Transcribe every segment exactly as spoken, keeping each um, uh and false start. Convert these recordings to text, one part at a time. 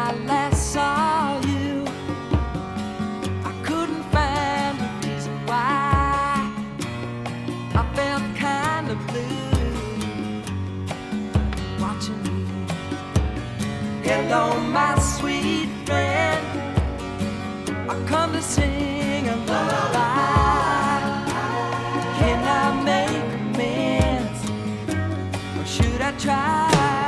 I last saw you, I couldn't find a reason why I felt kind of blue watching you. Hello, my sweet friend, I come to sing a lullaby. Can I make amends, or should I try?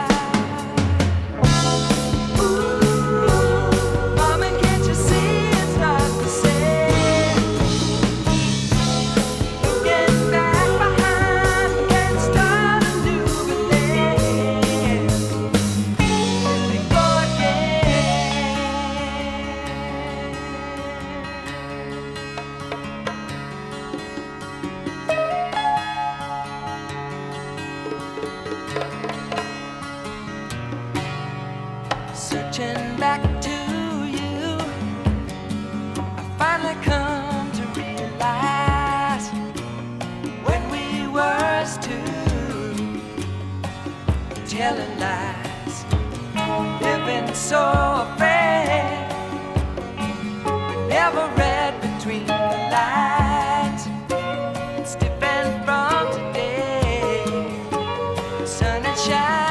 Searching back to you, I finally come to realize when we were as two, telling lies, living so afraid. We never read between the lines. It's different from today, the sun and shine.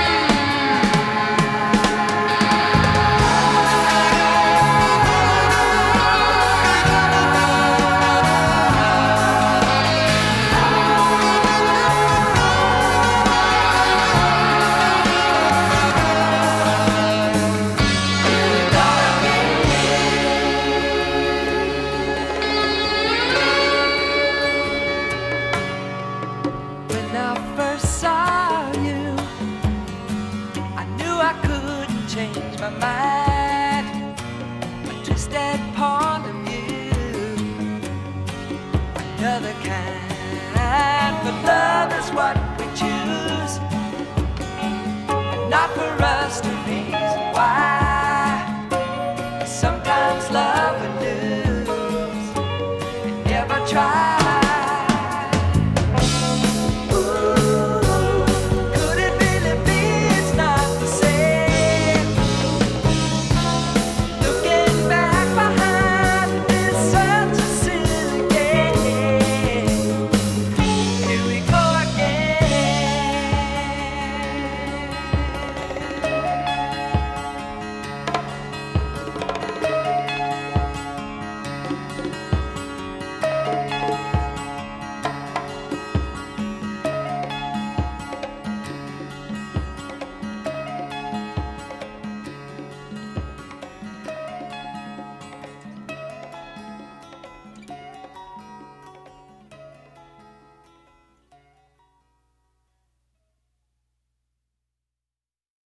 When I first saw you, I knew I couldn't change my mind. A twisted point of view, another kind. But love is what we choose, and not for us to